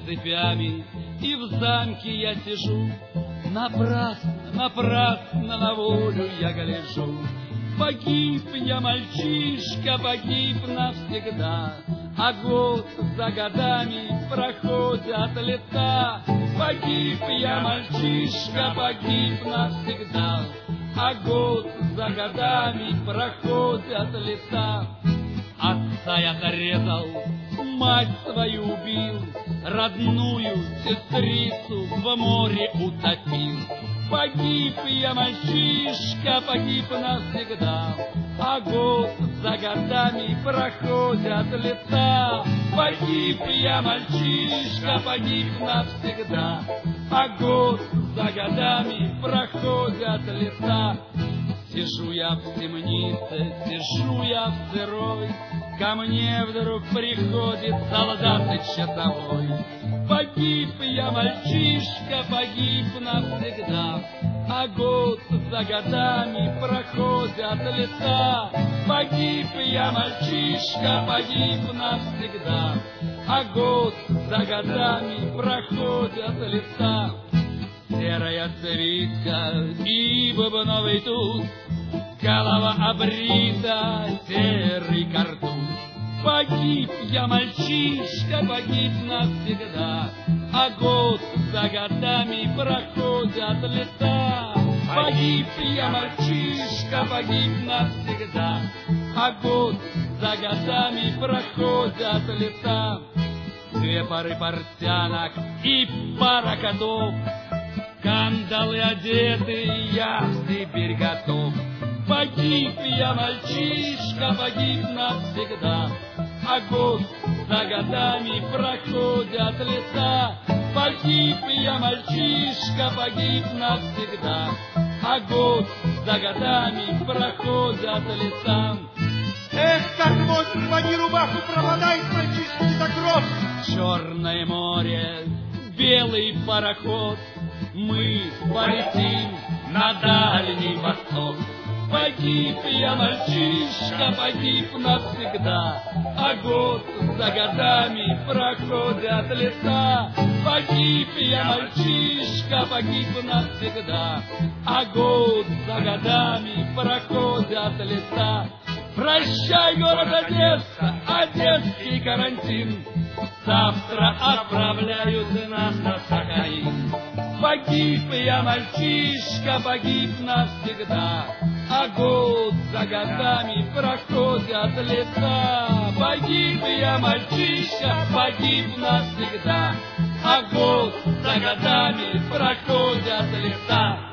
цепями, и в замке я сижу. Напрасно, напрасно на волю я гляжу. Погиб я, мальчишка, погиб навсегда, а год за годами проходят лета. Погиб я, мальчишка, погиб навсегда, а год за годами проходят лета. Отца я зарезал, мать свою убил, родную сестрицу в море утопил. Погиб я, мальчишка, погиб навсегда, а год за годами проходят лета. Погиб я, мальчишка, погиб навсегда, а год за годами проходят лета. Сижу я в темнице, сижу я в сырой, ко мне вдруг приходит солдат часовой. Погиб я, мальчишка, погиб навсегда, а год за годами проходят лета. Погиб я, мальчишка, погиб навсегда, а год за годами проходят лета. Серая свитка и бубновый туз, голова обрита, серый картуз. Погиб я, мальчишка, погиб навсегда, а год за годами проходят лета. Погиб я, мальчишка, погиб навсегда, а год за годами проходят лета. Две пары портянок и пара котов, кандалы одеты, я в Сибирь готов. Погиб я, мальчишка, погиб навсегда, а год за годами проходят лета. Погиб я, мальчишка, погиб навсегда, а год за годами проходят лета. Эх, как вот рвани рубаху, пропадает мальчишка за гроб. Черное море, белый пароход, мы полетим на Дальний Восток. Погиб я, мальчишка, погиб навсегда, а год за годами проходят лета. Погиб я, мальчишка, погиб навсегда, а год за годами проходят лета. Прощай, город Одесса, одесский карантин, завтра отправляют нас на Сахалин. Погиб я, мальчишка, погиб навсегда, а год за годами проходят лета. Погиб я, мальчишка, погиб навсегда, а год за годами проходят лета.